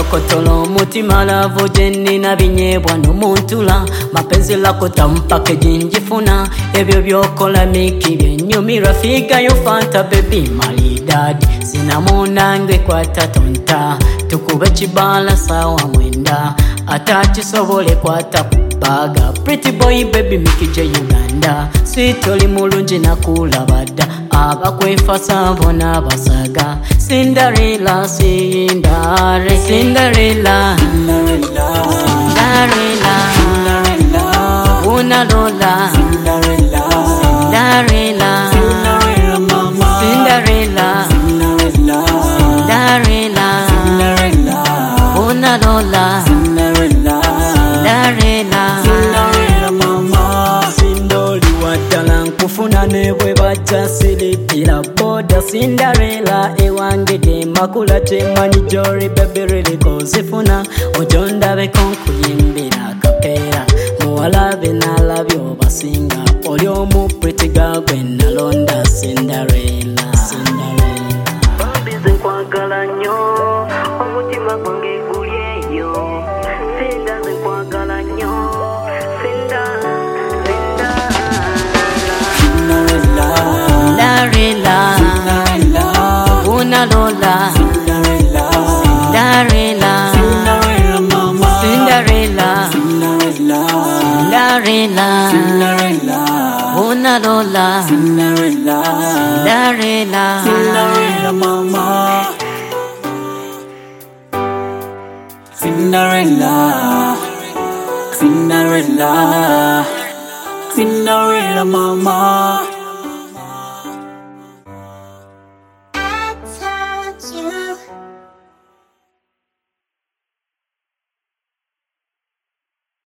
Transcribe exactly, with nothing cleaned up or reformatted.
kotolo mutima lavo jeni na binyebwa no muntula mapenzi lako tampake jinjifuna ebyo byokola miki byenyumira figa yo fanta baby my dad sinamuna kwa tatonta tukube chibala sawa mwenda atachi sobole kwa takubaga pretty boy baby mikije Uganda sweet oli mulungi nakula bada abakwefa sabona basaga Cinderella Cinderella Cinderella Cinderella una lola Cinderella Cinderella Cinderella Cinderella una lola Cinderella Cinderella mama sindoli wadala nkufuna nebwe bacha silipira boda Cinderella ewangede makula temanyi jori baby really kozifuna ojonda bekonkuyimbira kapera muwalabe nalabyo basinga oli omu pretty girl gwen nalonda Cinderella Cinderella babize nkwagala nnyo omutima gwange gulyeyo sindaze nkwagala nnyo Cinderella una lola Cinderella Cinderella mama Cinderella Cinderella una lola Cinderella Cinderella mama Cinderella Cinderella Cinderella mama